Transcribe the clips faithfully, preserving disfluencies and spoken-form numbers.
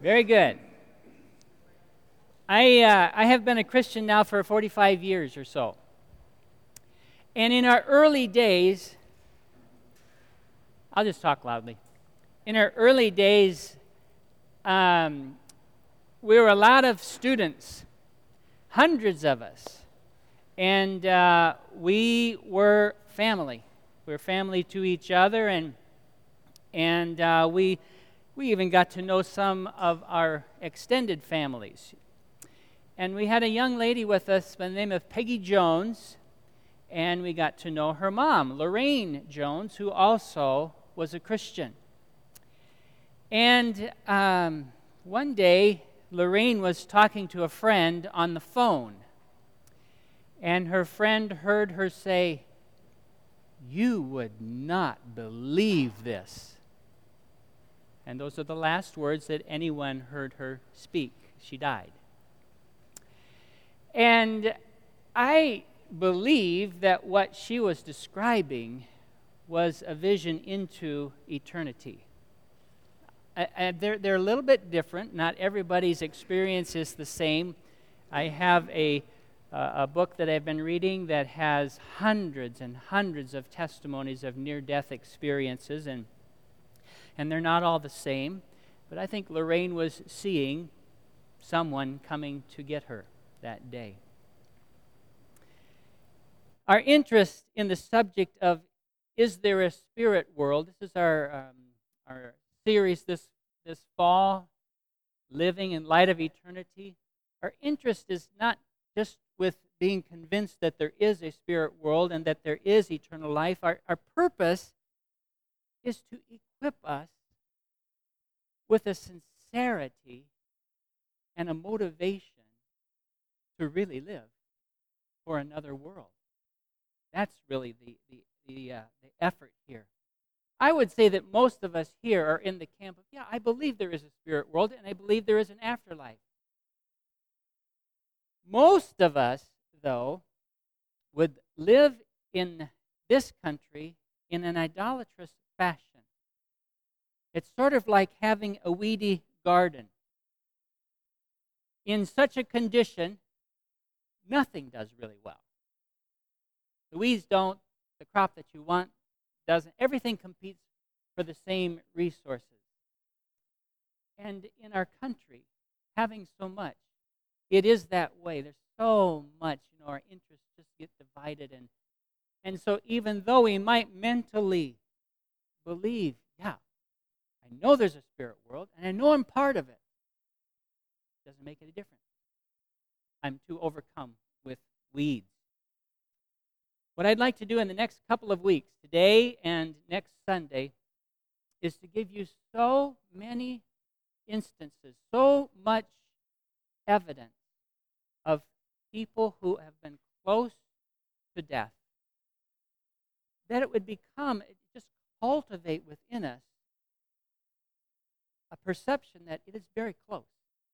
Very good. I, uh, I have been a Christian now for forty-five years or so. And in our early days, I'll just talk loudly. In our early days, um, we were a lot of students, hundreds of us. And uh, we were family. We were family to each other, and, and uh, we, we even got to know some of our extended families. And we had a young lady with us by the name of Peggy Jones, and we got to know her mom, Lorraine Jones, who also was a Christian. And um, one day, Lorraine was talking to a friend on the phone, and her friend heard her say, "You would not believe this." And those are the last words that anyone heard her speak. She died. And I believe that what she was describing was a vision into eternity. I, I, they're, they're a little bit different. Not everybody's experience is the same. I have a, uh, a book that I've been reading that has hundreds and hundreds of testimonies of near-death experiences, and, and they're not all the same. But I think Lorraine was seeing someone coming to get her that day. Our interest in the subject of is there a spirit world? This is our um, our series this this fall, Living in Light of Eternity. Our interest is not just with being convinced that there is a spirit world and that there is eternal life. Our, our purpose is to equip us with a sincerity and a motivation to really live for another world. That's really the the the, uh, the effort here. I would say that most of us here are in the camp of, yeah, I believe there is a spirit world, and I believe there is an afterlife. Most of us, though, would live in this country in an idolatrous fashion. It's sort of like having a weedy garden. In such a condition, nothing does really well. The weeds don't, the crop that you want doesn't. Everything competes for the same resources. And in our country, having so much, it is that way. There's so much, you know, our interests just get divided. And, and so even though we might mentally believe, yeah, I know there's a spirit world, and I know I'm part of it, it doesn't make any difference. I'm too overcome with weeds. What I'd like to do in the next couple of weeks, today and next Sunday, is to give you so many instances, so much evidence of people who have been close to death, that it would become, just cultivate within us a perception that it is very close.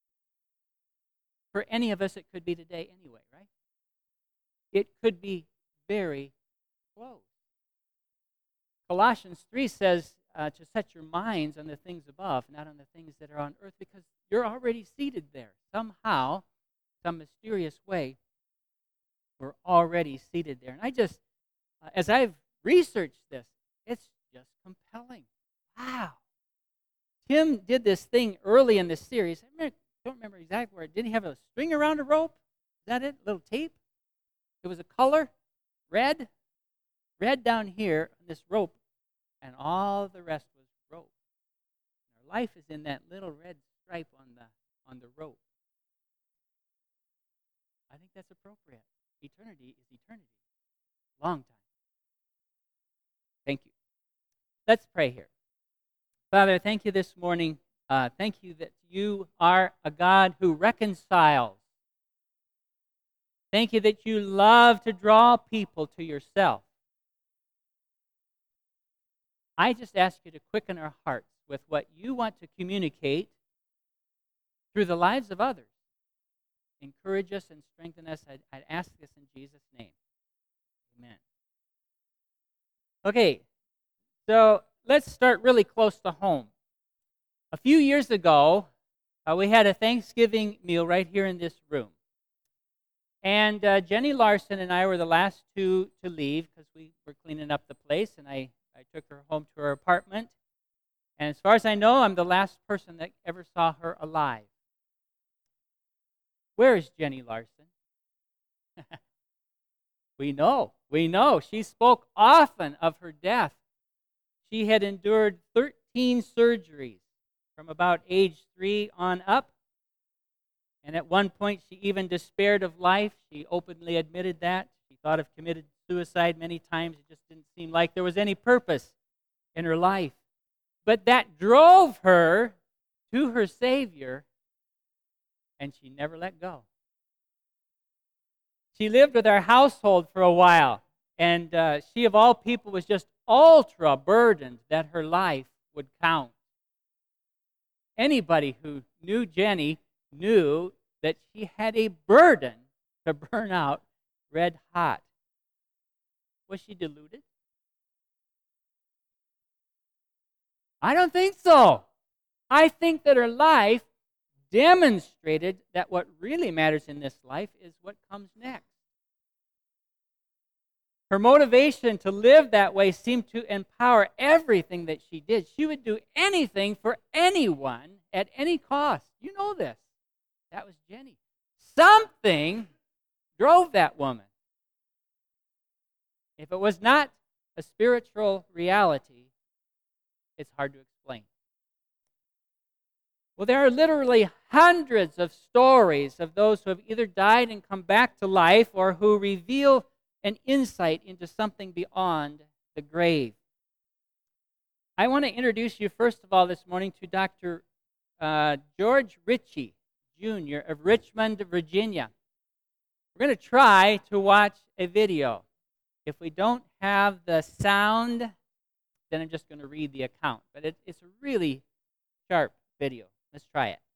For any of us, it could be today anyway, right? It could be very close. Colossians three says uh, to set your minds on the things above, not on the things that are on earth, because you're already seated there. Somehow, some mysterious way, we're already seated there. And I just, uh, as I've researched this, it's just compelling. Wow. Tim did this thing early in this series. I remember, don't remember exactly where. Didn't he have a string around a rope? Is that it? A little tape? It was a color. Red, red down here on this rope, and all the rest was rope. And our life is in that little red stripe on the on the rope. I think that's appropriate. Eternity is eternity. Long time. Thank you. Let's pray here. Father, thank you this morning. Uh, thank you that you are a God who reconciles. Thank you that you love to draw people to yourself. I just ask you to quicken our hearts with what you want to communicate through the lives of others. Encourage us and strengthen us. I'd, I'd ask this in Jesus' name. Amen. Okay, so let's start really close to home. A few years ago, Uh, we had a Thanksgiving meal right here in this room. And uh, Jenny Larson and I were the last two to leave because we were cleaning up the place, and I, I took her home to her apartment. And as far as I know, I'm the last person that ever saw her alive. Where is Jenny Larson? We know, we know. She spoke often of her death. She had endured thirteen surgeries from about age three on up. And at one point, she even despaired of life. She openly admitted that. She thought of committed suicide many times. It just didn't seem like there was any purpose in her life. But that drove her to her Savior, and she never let go. She lived with our household for a while, and uh, she, of all people, was just ultra burdened that her life would count. Anybody who knew Jenny knew that she had a burden to burn out red hot. Was she deluded? I don't think so. I think that her life demonstrated that what really matters in this life is what comes next. Her motivation to live that way seemed to empower everything that she did. She would do anything for anyone at any cost. You know this. That was Jenny. Something drove that woman. If it was not a spiritual reality, it's hard to explain. Well, there are literally hundreds of stories of those who have either died and come back to life or who reveal an insight into something beyond the grave. I want to introduce you, first of all, this morning to Doctor Uh, George Ritchie, Junior of Richmond, Virginia. We're going to try to watch a video. If we don't have the sound, then I'm just going to read the account. But it, it's a really sharp video. Let's try it.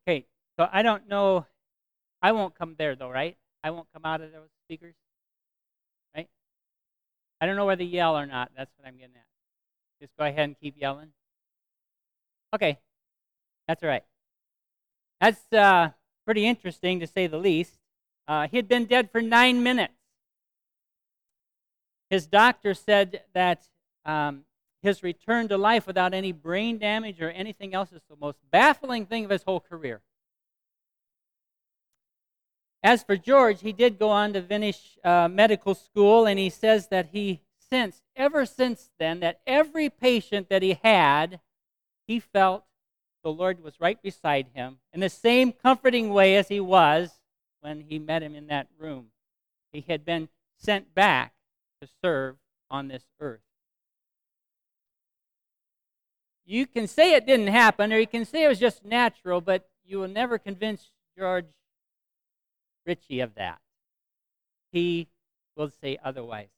Okay, so I don't know. I won't come there, though, right? I won't come out of those speakers, right? I don't know whether to yell or not. That's what I'm getting at. Just go ahead and keep yelling. Okay, that's all right. That's uh, pretty interesting, to say the least. Uh, he had been dead for nine minutes. His doctor said that um, his return to life without any brain damage or anything else is the most baffling thing of his whole career. As for George, he did go on to finish uh, medical school, and he says that he sensed, ever since then, that every patient that he had, he felt the Lord was right beside him in the same comforting way as he was when he met him in that room. He had been sent back to serve on this earth. You can say it didn't happen, or you can say it was just natural, but you will never convince George Ritchie of that. He will say otherwise.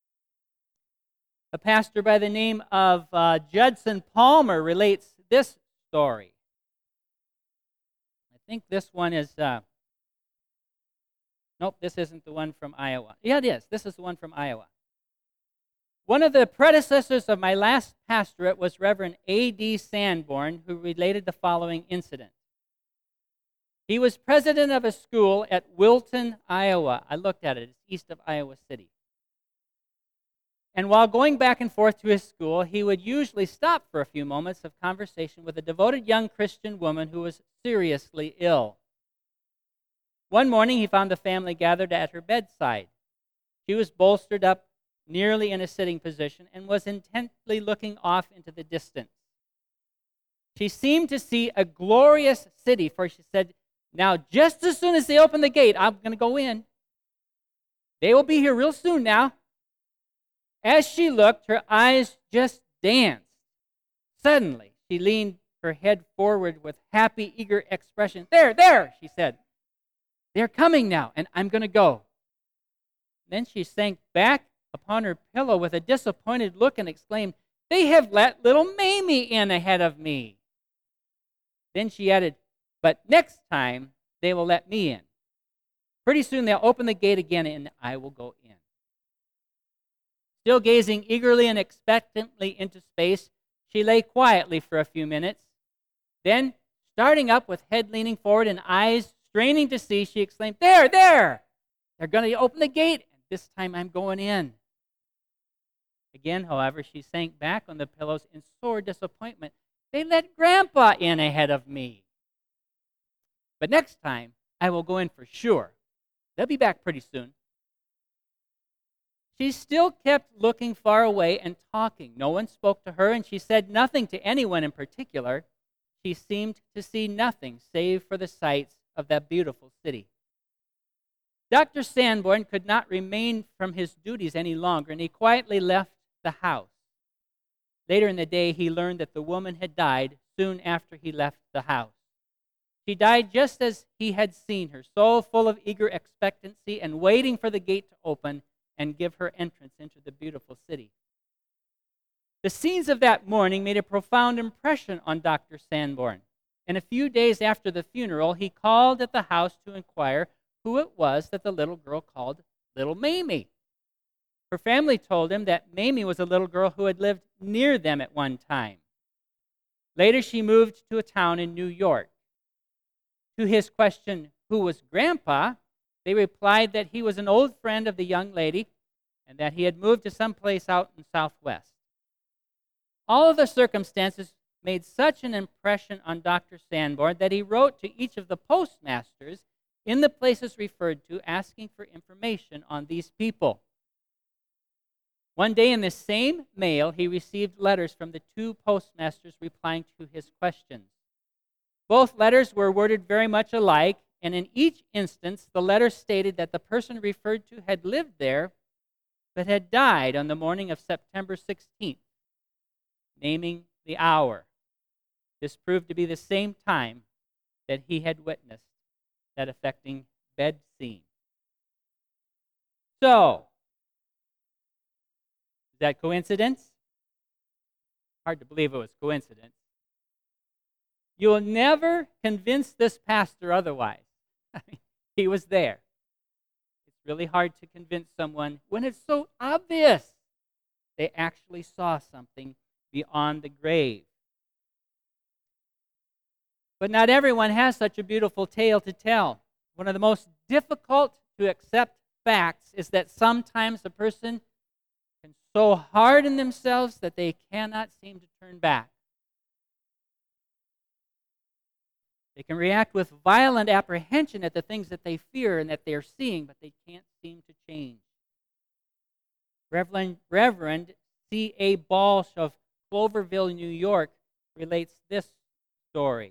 A pastor by the name of uh, Judson Palmer relates this story. I think this one is, uh, nope, this isn't the one from Iowa. Yeah, it is. This is the one from Iowa. One of the predecessors of my last pastorate was Reverend A D Sanborn, who related the following incident. He was president of a school at Wilton, Iowa. I looked at it. It's east of Iowa City. And while going back and forth to his school, he would usually stop for a few moments of conversation with a devoted young Christian woman who was seriously ill. One morning, he found the family gathered at her bedside. She was bolstered up nearly in a sitting position and was intently looking off into the distance. She seemed to see a glorious city, for she said, "Now, just as soon as they open the gate, I'm going to go in. They will be here real soon now." As she looked, her eyes just danced. Suddenly, she leaned her head forward with happy, eager expression. "There, there," she said. "They're coming now, and I'm going to go." Then she sank back upon her pillow with a disappointed look and exclaimed, "They have let little Mamie in ahead of me." Then she added, "But next time, they will let me in. Pretty soon they'll open the gate again, and I will go in." Still gazing eagerly and expectantly into space, she lay quietly for a few minutes. Then, starting up with head leaning forward and eyes straining to see, she exclaimed, "There, there! They're going to open the gate, and this time I'm going in." Again, however, she sank back on the pillows in sore disappointment. "They let Grandpa in ahead of me. But next time, I will go in for sure. They'll be back pretty soon." She still kept looking far away and talking. No one spoke to her, and she said nothing to anyone in particular. She seemed to see nothing save for the sights of that beautiful city. Doctor Sanborn could not remain from his duties any longer, and he quietly left the house. Later in the day, he learned that the woman had died soon after he left the house. She died just as he had seen her, so full of eager expectancy and waiting for the gate to open and give her entrance into the beautiful city. The scenes of that morning made a profound impression on Doctor Sanborn, and a few days after the funeral, he called at the house to inquire who it was that the little girl called Little Mamie. Her family told him that Mamie was a little girl who had lived near them at one time. Later, she moved to a town in New York. To his question, who was Grandpa, they replied that he was an old friend of the young lady and that he had moved to some place out in Southwest. All of the circumstances made such an impression on Doctor Sanborn that he wrote to each of the postmasters in the places referred to, asking for information on these people. One day in the same mail, he received letters from the two postmasters replying to his questions. Both letters were worded very much alike, and in each instance, the letter stated that the person referred to had lived there, but had died on the morning of September sixteenth, naming the hour. This proved to be the same time that he had witnessed that affecting bed scene. So, is that coincidence? Hard to believe it was coincidence. You will never convince this pastor otherwise. He was there. It's really hard to convince someone when it's so obvious they actually saw something beyond the grave. But not everyone has such a beautiful tale to tell. One of the most difficult to accept facts is that sometimes a person can so harden themselves that they cannot seem to turn back. They can react with violent apprehension at the things that they fear and that they are seeing, but they can't seem to change. Reverend, Reverend C A Balch of Cloverville, New York, relates this story.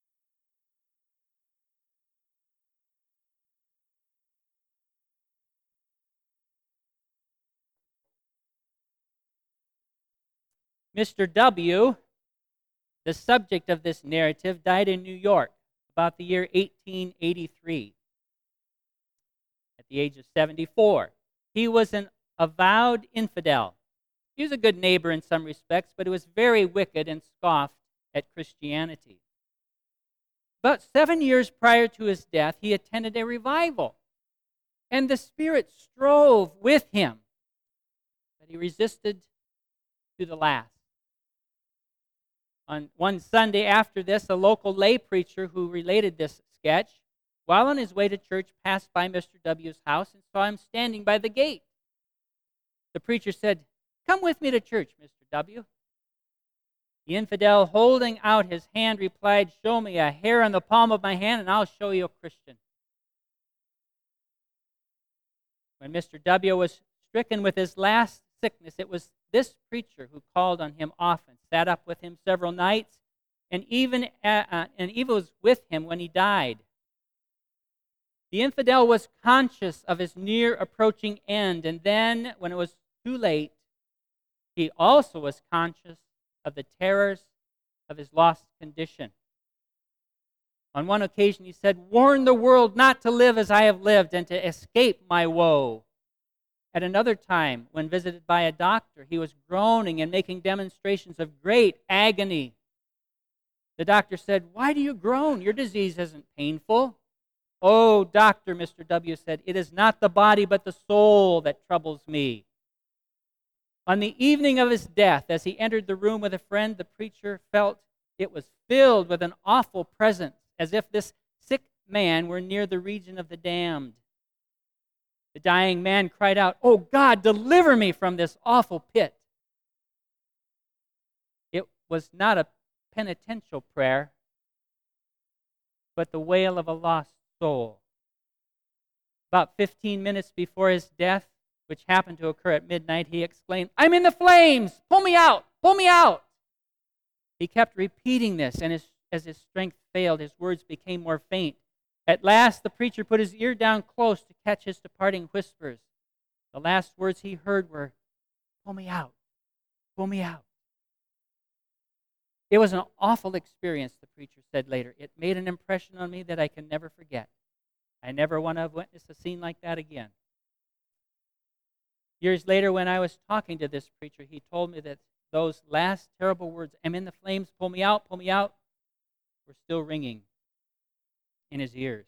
Mister W., the subject of this narrative, died in New York about the year eighteen eighty-three at the age of seventy-four. He was an avowed infidel. He was a good neighbor in some respects, but he was very wicked and scoffed at Christianity. But seven years prior to his death, he attended a revival, and the Spirit strove with him, but he resisted to the last. On one Sunday after this, a local lay preacher who related this sketch, while on his way to church, passed by Mister W's house and saw him standing by the gate. The preacher said, "Come with me to church, Mister W." The infidel, holding out his hand, replied, "Show me a hair on the palm of my hand, and I'll show you a Christian." When Mister W was stricken with his last sickness, it was this preacher who called on him often, sat up with him several nights, and even uh, uh, and even was with him when he died. The infidel was conscious of his near approaching end, and then, when it was too late, he also was conscious of the terrors of his lost condition. On one occasion, he said, "Warn the world not to live as I have lived and to escape my woe." At another time, when visited by a doctor, he was groaning and making demonstrations of great agony. The doctor said, "Why do you groan? Your disease isn't painful." "Oh, doctor," Mister W said, "it is not the body but the soul that troubles me." On the evening of his death, as he entered the room with a friend, the preacher felt it was filled with an awful presence, as if this sick man were near the region of the damned. The dying man cried out, "Oh God, deliver me from this awful pit." It was not a penitential prayer, but the wail of a lost soul. About fifteen minutes before his death, which happened to occur at midnight, he exclaimed, "I'm in the flames! Pull me out! Pull me out!" He kept repeating this, and his, as his strength failed, his words became more faint. At last, the preacher put his ear down close to catch his departing whispers. The last words he heard were, "Pull me out! Pull me out!" It was an awful experience, the preacher said later. It made an impression on me that I can never forget. I never want to witness a scene like that again. Years later, when I was talking to this preacher, he told me that those last terrible words, "I'm in the flames, pull me out, pull me out," were still ringing in his ears.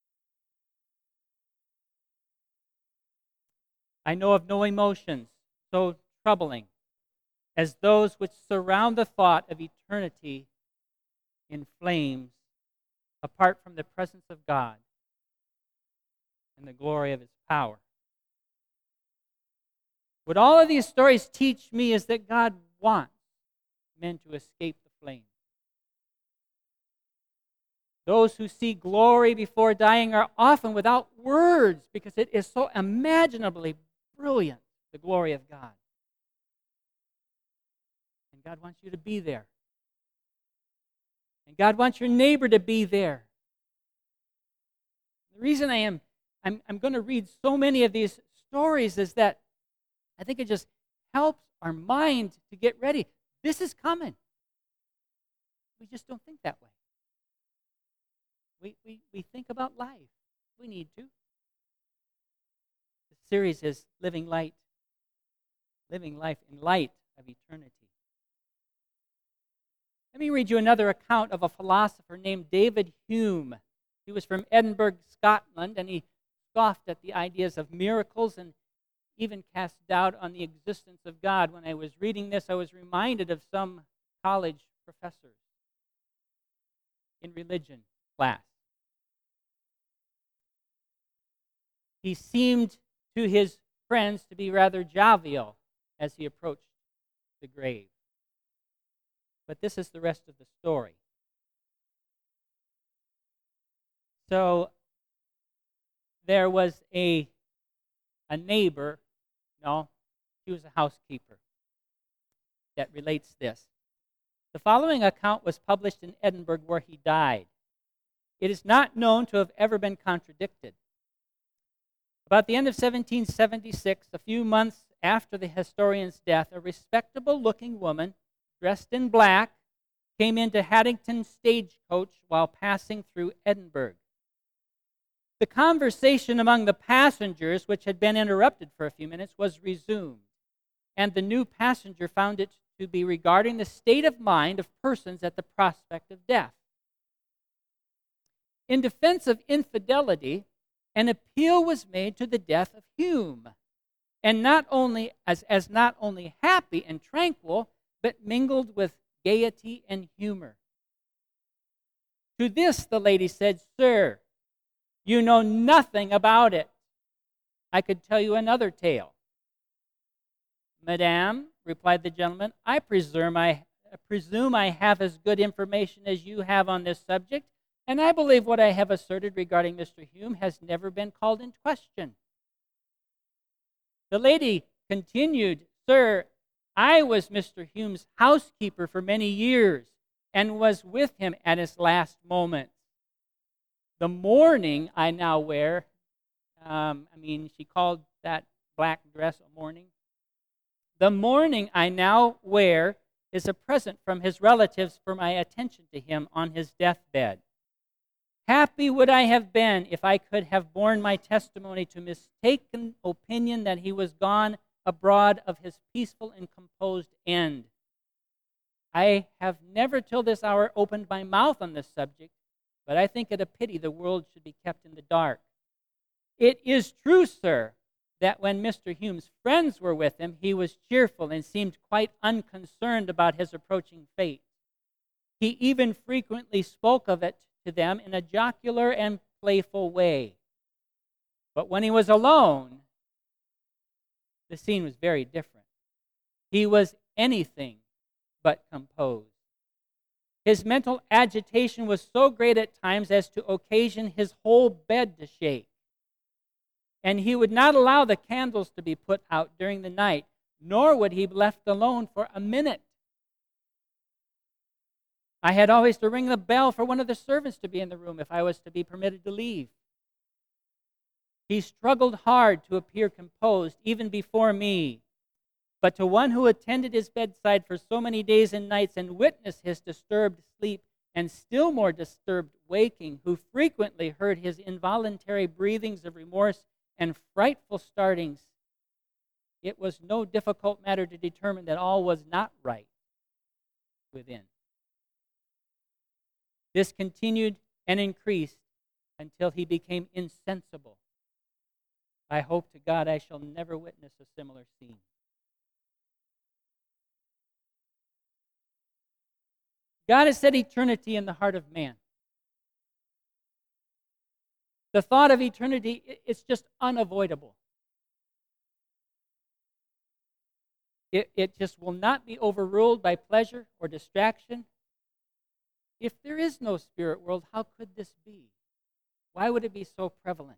I know of no emotions so troubling as those which surround the thought of eternity in flames apart from the presence of God and the glory of His power. What all of these stories teach me is that God wants men to escape the flames. Those who see glory before dying are often without words because it is so imaginably brilliant, the glory of God. And God wants you to be there. And God wants your neighbor to be there. The reason I am I'm, I'm going to read so many of these stories is that I think it just helps our mind to get ready. This is coming. We just don't think that way. We, we, we think about life. We need to. The series is Living Light, Living Life in Light of Eternity. Let me read you another account of a philosopher named David Hume. He was from Edinburgh, Scotland, and he scoffed at the ideas of miracles and even cast doubt on the existence of God. When I was reading this, I was reminded of some college professors in religion class. He seemed to his friends to be rather jovial as he approached the grave. But this is the rest of the story. So there was a, a neighbor, no, she was a housekeeper, that relates this. The following account was published in Edinburgh where he died. It is not known to have ever been contradicted. About the end of seventeen seventy-six, a few months after the historian's death, a respectable-looking woman, dressed in black, came into Haddington stagecoach while passing through Edinburgh. The conversation among the passengers, which had been interrupted for a few minutes, was resumed, and the new passenger found it to be regarding the state of mind of persons at the prospect of death. In defense of infidelity, an appeal was made to the death of Hume, and not only as, as not only happy and tranquil, but mingled with gaiety and humor. To this the lady said, "Sir, you know nothing about it. I could tell you another tale." "Madame," replied the gentleman, I presume I, I presume I have as good information as you have on this subject, and I believe what I have asserted regarding Mister Hume has never been called in question." The lady continued, "Sir, I was Mister Hume's housekeeper for many years and was with him at his last moments. The mourning I now wear," um, I mean, she called that black dress a mourning. "The mourning I now wear is a present from his relatives for my attention to him on his deathbed. Happy would I have been if I could have borne my testimony to mistaken opinion that he was gone abroad of his peaceful and composed end. I have never till this hour opened my mouth on this subject, but I think it a pity the world should be kept in the dark. It is true, sir, that when Mister Hume's friends were with him, he was cheerful and seemed quite unconcerned about his approaching fate. He even frequently spoke of it to them in a jocular and playful way. But when he was alone, the scene was very different. He was anything but composed. His mental agitation was so great at times as to occasion his whole bed to shake. And he would not allow the candles to be put out during the night, nor would he be left alone for a minute. I had always to ring the bell for one of the servants to be in the room if I was to be permitted to leave. He struggled hard to appear composed, even before me. But to one who attended his bedside for so many days and nights and witnessed his disturbed sleep and still more disturbed waking, who frequently heard his involuntary breathings of remorse and frightful startings, it was no difficult matter to determine that all was not right within. This continued and increased until he became insensible. I hope to God I shall never witness a similar scene. God has set eternity in the heart of man. The thought of eternity, it's just unavoidable. It, it just will not be overruled by pleasure or distraction. If there is no spirit world, how could this be? Why would it be so prevalent?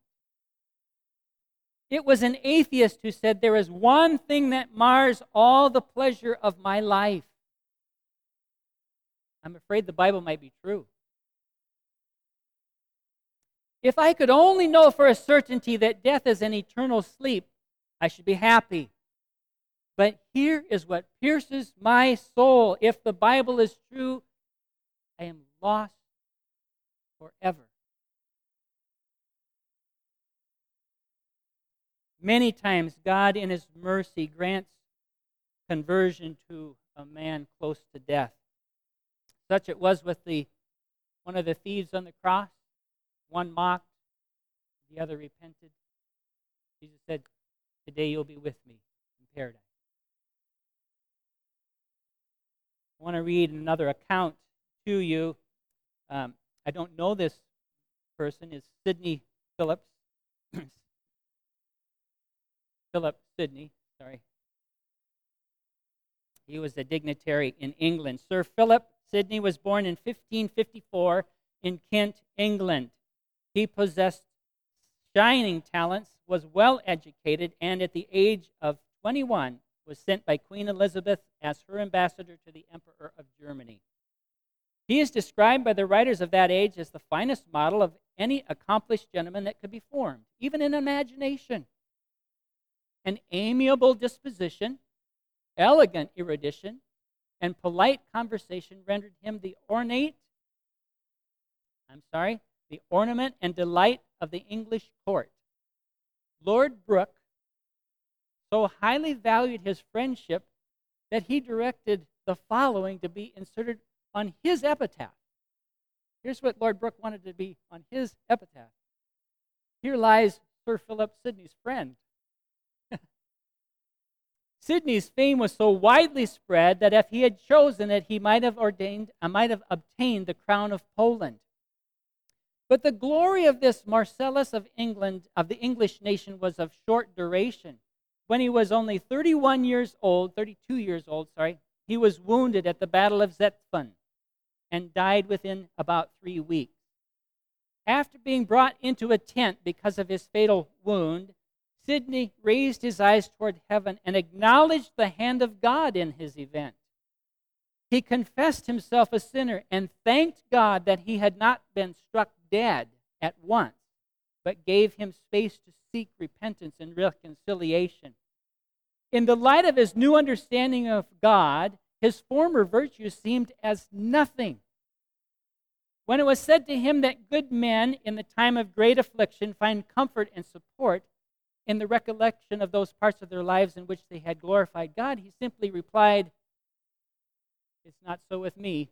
It was an atheist who said, there is one thing that mars all the pleasure of my life. I'm afraid the Bible might be true. If I could only know for a certainty that death is an eternal sleep, I should be happy. But here is what pierces my soul. If the Bible is true, I am lost forever. Many times, God, in His mercy, grants conversion to a man close to death. Such it was with the one of the thieves on the cross. One mocked, the other repented. Jesus said, today you'll be with me in paradise. I want to read another account to you. Um, I don't know this person. It's Sidney Phillips. Philip Sidney, sorry. He was a dignitary in England. Sir Philip Sidney was born in fifteen fifty-four in Kent, England. He possessed shining talents, was well educated, and at the age of twenty-one was sent by Queen Elizabeth as her ambassador to the Emperor of Germany. He is described by the writers of that age as the finest model of any accomplished gentleman that could be formed, even in imagination. An amiable disposition, elegant erudition, and polite conversation rendered him the ornate, I'm sorry, the ornament and delight of the English court. Lord Brooke so highly valued his friendship that he directed the following to be inserted on his epitaph. Here's what Lord Brooke wanted to be on his epitaph. Here lies Sir Philip Sidney's friend. Sidney's fame was so widely spread that if he had chosen it, he might have ordained, I might have obtained the crown of Poland. But the glory of this Marcellus of England, of the English nation, was of short duration. When he was only thirty-one years old, thirty-two years old, sorry, he was wounded at the Battle of Zutphen and died within about three weeks. After being brought into a tent because of his fatal wound, Sidney raised his eyes toward heaven and acknowledged the hand of God in his event. He confessed himself a sinner and thanked God that he had not been struck dead at once, but gave him space to seek repentance and reconciliation. In the light of his new understanding of God, his former virtues seemed as nothing. When it was said to him that good men in the time of great affliction find comfort and support in the recollection of those parts of their lives in which they had glorified God, he simply replied, "It's not so with me.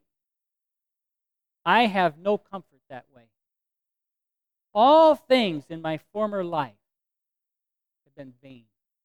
I have no comfort that way. All things in my former life have been vain."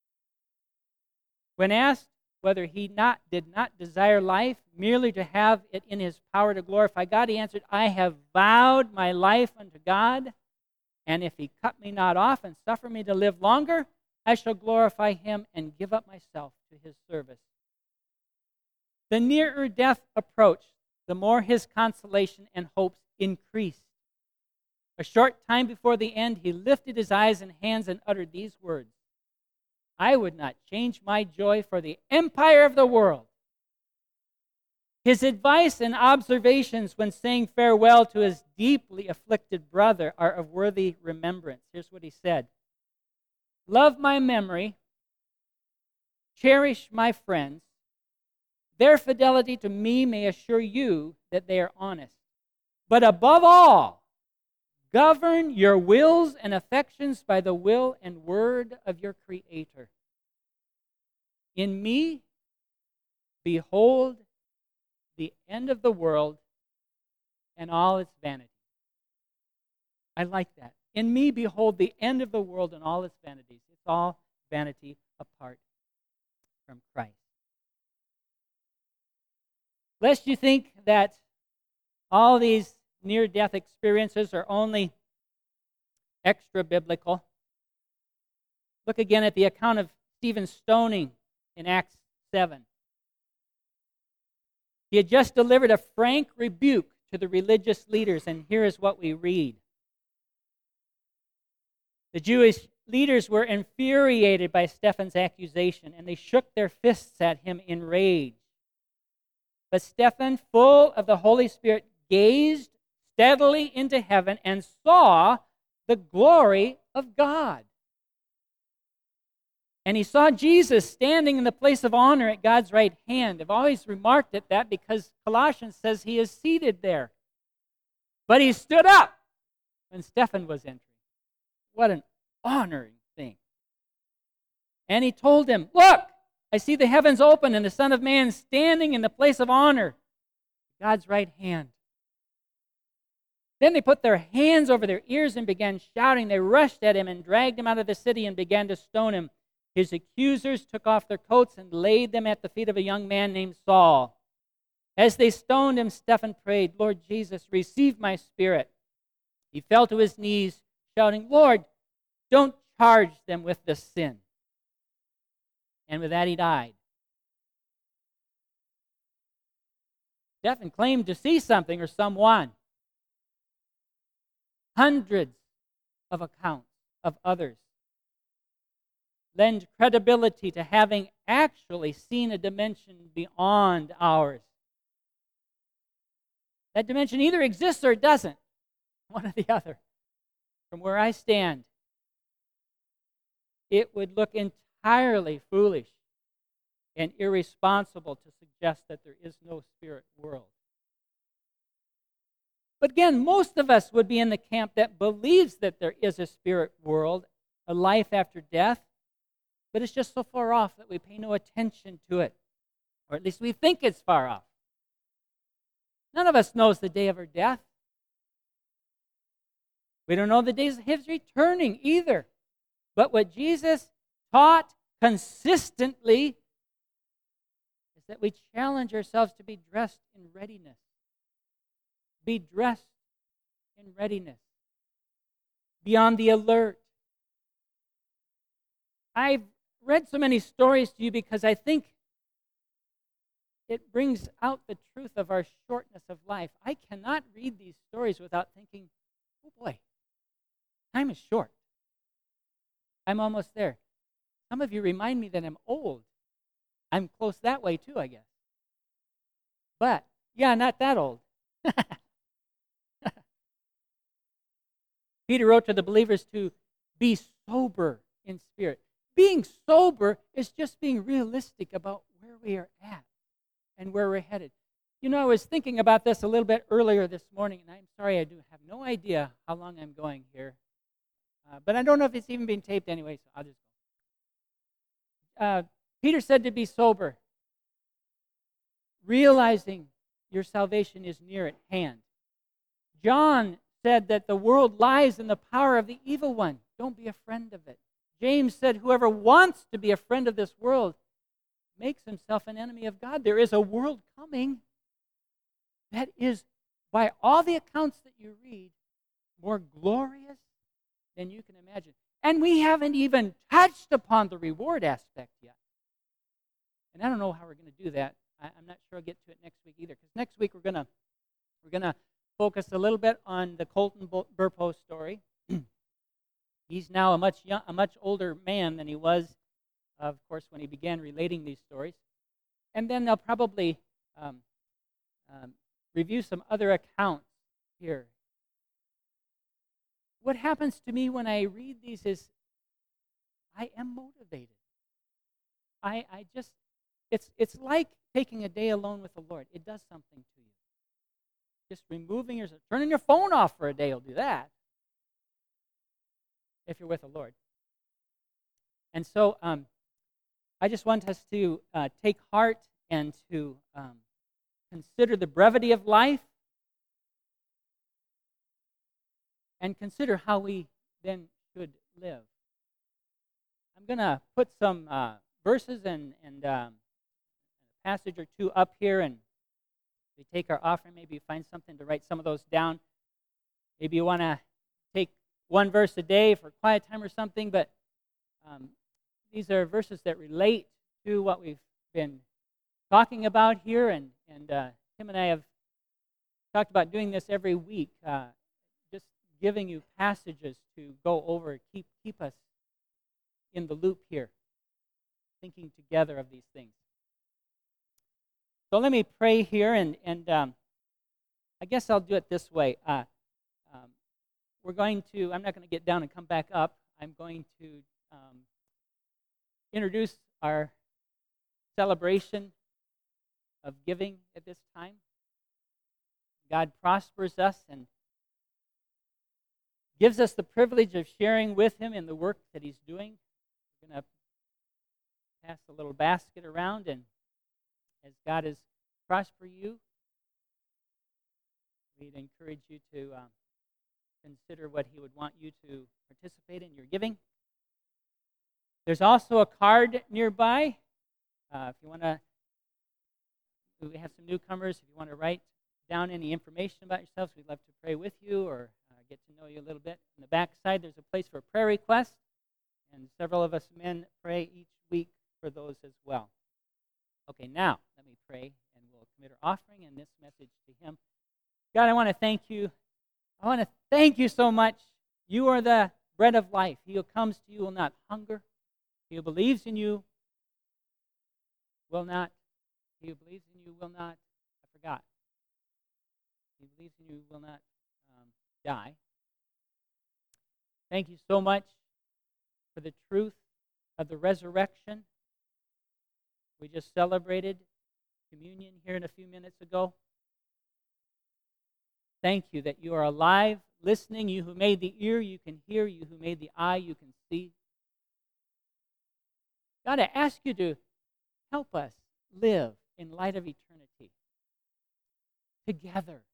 When asked whether he not did not desire life merely to have it in his power to glorify God, he answered, "I have vowed my life unto God, and if he cut me not off and suffer me to live longer, I shall glorify him and give up myself to his service." The nearer death approached, the more his consolation and hopes increased. A short time before the end, he lifted his eyes and hands and uttered these words, "I would not change my joy for the empire of the world." His advice and observations when saying farewell to his deeply afflicted brother are of worthy remembrance. Here's what he said: "Love my memory, cherish my friends. Their fidelity to me may assure you that they are honest. But above all, govern your wills and affections by the will and word of your Creator. In me, behold the end of the world and all its vanity." I like that. In me, behold the end of the world and all its vanities. It's all vanity apart from Christ. Lest you think that all these near-death experiences are only extra-biblical, look again at the account of Stephen's stoning in Acts seven. He had just delivered a frank rebuke to the religious leaders, and here is what we read. The Jewish leaders were infuriated by Stephen's accusation, and they shook their fists at him in rage. But Stephen, full of the Holy Spirit, gazed steadily into heaven and saw the glory of God. And he saw Jesus standing in the place of honor at God's right hand. I've always remarked at that because Colossians says he is seated there. But he stood up when Stephen was entering. What an honoring thing. And he told him, "Look, I see the heavens open and the Son of Man standing in the place of honor." God's right hand. Then they put their hands over their ears and began shouting. They rushed at him and dragged him out of the city and began to stone him. His accusers took off their coats and laid them at the feet of a young man named Saul. As they stoned him, Stephen prayed, Lord Jesus, receive my spirit. He fell to his knees, shouting, Lord, don't charge them with this sin. And with that, he died. Stephen claimed to see something or someone. Hundreds of accounts of others lend credibility to having actually seen a dimension beyond ours. That dimension either exists or it doesn't, one or the other. From where I stand, it would look entirely foolish and irresponsible to suggest that there is no spirit world. But again, most of us would be in the camp that believes that there is a spirit world, a life after death, but it's just so far off that we pay no attention to it, or at least we think it's far off. None of us knows the day of our death. We don't know the days of his returning either. But what Jesus taught consistently is that we challenge ourselves to be dressed in readiness. Be dressed in readiness. Be on the alert. I've read so many stories to you because I think it brings out the truth of our shortness of life. I cannot read these stories without thinking, oh boy, time is short. I'm almost there. Some of you remind me that I'm old. I'm close that way too, I guess. But, yeah, not that old. Peter wrote to the believers to be sober in spirit. Being sober is just being realistic about where we are at and where we're headed. You know, I was thinking about this a little bit earlier this morning, and I'm sorry I do have no idea how long I'm going here. Uh, but I don't know if it's even being taped anyway, so I'll just go. Uh, Peter said to be sober, realizing your salvation is near at hand. John said that the world lies in the power of the evil one. Don't be a friend of it. James said, whoever wants to be a friend of this world makes himself an enemy of God. There is a world coming that is, by all the accounts that you read, more glorious than you can imagine. And we haven't even touched upon the reward aspect yet. And I don't know how we're going to do that. I, I'm not sure I'll get to it next week either, because next week we're going to we're going to focus a little bit on the Colton Burpo story. He's now a much young, a much older man than he was, of course, when he began relating these stories. And then they'll probably um, um, review some other accounts here. What happens to me when I read these is I am motivated. I, I just, it's, it's like taking a day alone with the Lord. It does something to you. Just removing yourself, turning your phone off for a day will do that if you're with the Lord. And so um, I just want us to uh, take heart and to um, consider the brevity of life and consider how we then should live. I'm going to put some uh, verses and, and um, a passage or two up here, and we take our offering. Maybe you find something to write some of those down. Maybe you want to take one verse a day for quiet time or something, but um, these are verses that relate to what we've been talking about here, and, and uh, Tim and I have talked about doing this every week, uh, just giving you passages to go over, keep, keep us in the loop here, thinking together of these things. So let me pray here, and, and um, I guess I'll do it this way. Uh, um, we're going to, I'm not going to get down and come back up. I'm going to um, introduce our celebration of giving at this time. God prospers us and gives us the privilege of sharing with Him in the work that He's doing. We're going to pass a little basket around, and as God has prospered you, we'd encourage you to um, consider what he would want you to participate in your giving. There's also a card nearby. Uh, if you want to, we have some newcomers. If you want to write down any information about yourselves, we'd love to pray with you or uh, get to know you a little bit. On the back side, there's a place for prayer requests, and several of us men pray each week for those as well. Okay, now let me pray, and we'll commit our offering and this message to him. God, I want to thank you. I want to thank you so much. You are the bread of life. He who comes to you will not hunger. He who believes in you will not. He who believes in you will not. I forgot. He who believes in you will not um, die. Thank you so much for the truth of the resurrection. We just celebrated communion here in a few minutes ago. Thank you that you are alive, listening. You who made the ear, you can hear. You who made the eye, you can see. God, I ask you to help us live in light of eternity together.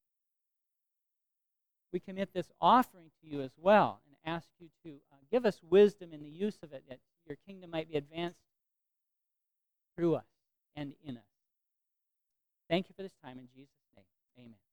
We commit this offering to you as well and ask you to uh, give us wisdom in the use of it, that your kingdom might be advanced through us and in us. Thank you for this time in Jesus' name. Amen.